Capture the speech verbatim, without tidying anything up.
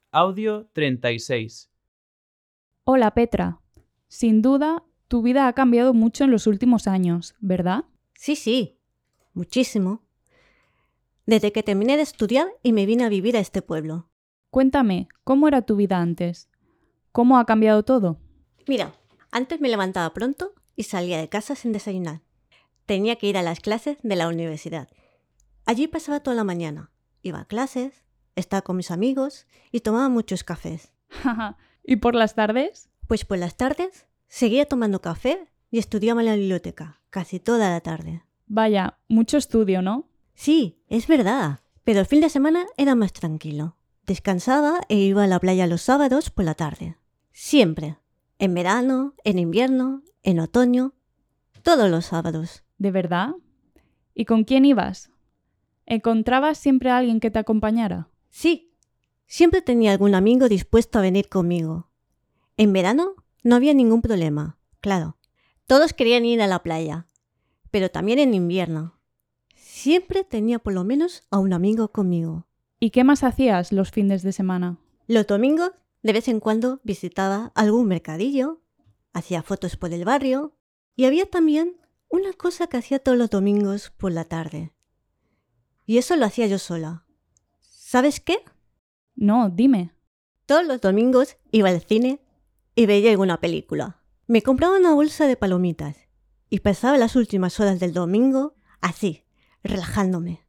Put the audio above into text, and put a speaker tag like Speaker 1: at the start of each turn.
Speaker 1: Audio treinta y seis.
Speaker 2: Hola Petra, sin duda tu vida ha cambiado mucho en los últimos años, ¿verdad?
Speaker 3: Sí, sí, muchísimo. Desde que terminé de estudiar y me vine a vivir a este pueblo.
Speaker 2: Cuéntame, ¿cómo era tu vida antes? ¿Cómo ha cambiado todo?
Speaker 3: Mira, antes me levantaba pronto y salía de casa sin desayunar. Tenía que ir a las clases de la universidad. Allí pasaba toda la mañana. Iba a clases, estaba con mis amigos y tomaba muchos cafés.
Speaker 2: ¿Y por las tardes?
Speaker 3: Pues por las tardes seguía tomando café y estudiaba en la biblioteca, casi toda la tarde.
Speaker 2: Vaya, mucho estudio, ¿no?
Speaker 3: Sí, es verdad, pero el fin de semana era más tranquilo. Descansaba e iba a la playa los sábados por la tarde. Siempre. En verano, en invierno, en otoño. Todos los sábados.
Speaker 2: ¿De verdad? ¿Y con quién ibas? ¿Encontrabas siempre a alguien que te acompañara?
Speaker 3: Sí, siempre tenía algún amigo dispuesto a venir conmigo. En verano no había ningún problema, claro. Todos querían ir a la playa, pero también en invierno. Siempre tenía por lo menos a un amigo conmigo.
Speaker 2: ¿Y qué más hacías los fines de semana?
Speaker 3: Los domingos, de vez en cuando, visitaba algún mercadillo, hacía fotos por el barrio y había también una cosa que hacía todos los domingos por la tarde. Y eso lo hacía yo sola. ¿Sabes qué?
Speaker 2: No, dime.
Speaker 3: Todos los domingos iba al cine y veía alguna película. Me compraba una bolsa de palomitas y pasaba las últimas horas del domingo así, relajándome.